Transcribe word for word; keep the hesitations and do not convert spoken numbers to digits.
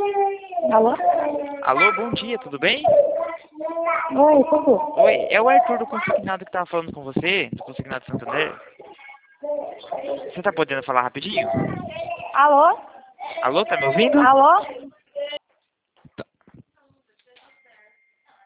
Alô? Alô, bom dia, tudo bem? Oi, tudo? Oi, é o Arthur do Consignado que tava falando com você, do Consignado Santander. Você tá podendo falar rapidinho? Alô? Alô, tá me ouvindo? Alô?